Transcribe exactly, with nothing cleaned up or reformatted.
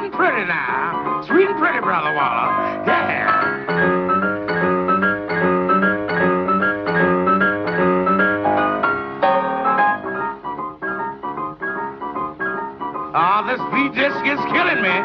and pretty now. Sweet and pretty, Brother Waller. Yeah. Ah, this beat just is killing me.